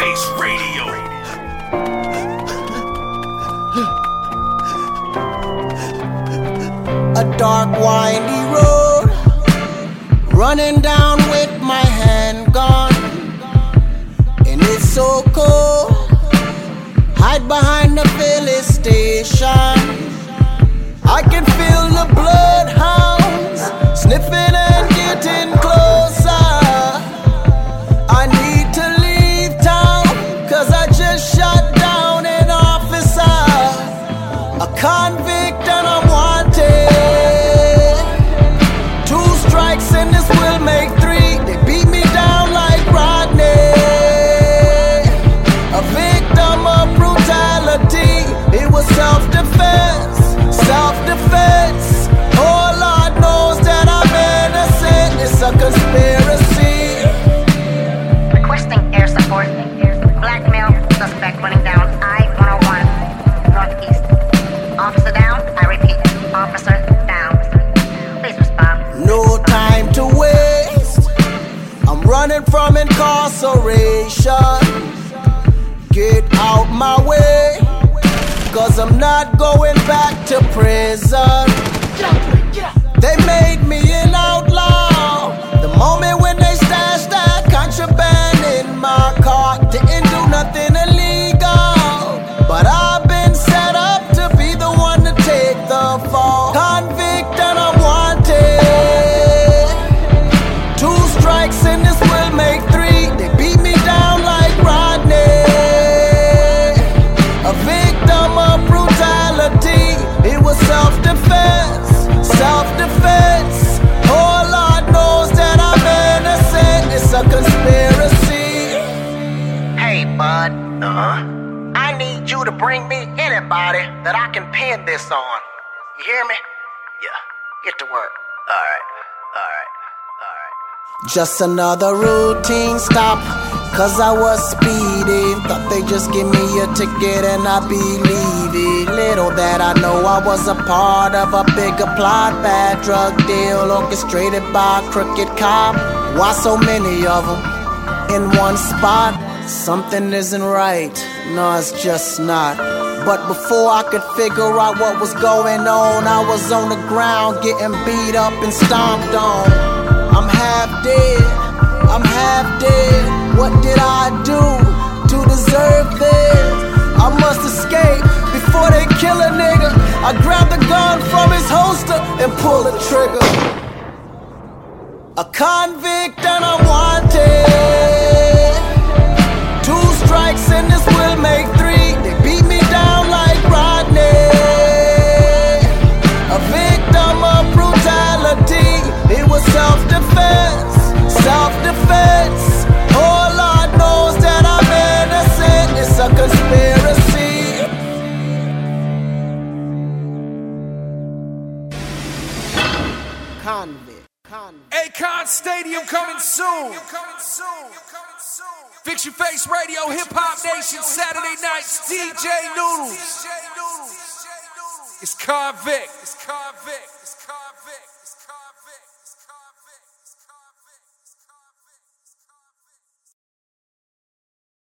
Face Radio. A dark, windy road, running down with my handgun, and it's so cold. Hide behind the filling station. I can feel the bloodhounds sniffing and getting closer. I need to leave town, cause I just shot down an officer, a convict and I'm wanted. 2 strikes and this will make 3. They beat me down like Rodney, a victim of brutality. It was self-defense, self-defense. Oh, Lord knows that I'm innocent. It's a conspiracy. Requesting air support. Blackmail suspect running down I-101 Northeast. Officer down. I repeat, officer down. Please respond. No time to waste. I'm running from incarceration. Get out my way, cause I'm not going back to prison. They made me an outlaw the moment when they stashed that contraband in my car. Didn't do nothing illegal, but I've been set up to be the one to take the fall. Convict and I'm wanted. 2 strikes and this will make 3. They beat me down like Rodney, a victim of brutality. It was self-defense, self-defense. Oh, Lord knows that I'm innocent. It's a conspiracy. Hey, bud. I need you to bring me anybody that I can pin this on. You hear me? Yeah. Get to work. Alright. Just another routine stop, cause I was speeding. Thought they just give me a ticket and I'd be leaving. Little that I know, I was a part of a bigger plot. Bad drug deal orchestrated by a crooked cop. Why so many of them in one spot? Something isn't right, no, it's just not. But before I could figure out what was going on, I was on the ground getting beat up and stomped on. I'm half dead, I'm half dead. What did I do to deserve this? I must escape before they kill a nigga. I grab the gun from his holster and pull the trigger. A convict and I'm wanted. 2 strikes and this will make 3. They beat me down like Rodney, a victim of brutality. It was self-defense, self-defense. Oh, Lord knows that I'm innocent. It's a conspiracy. Convict. Akon Stadium coming soon. Fix Your Face Radio, Hip Hop Nation, Saturday nights, DJ Noodles. It's Convict.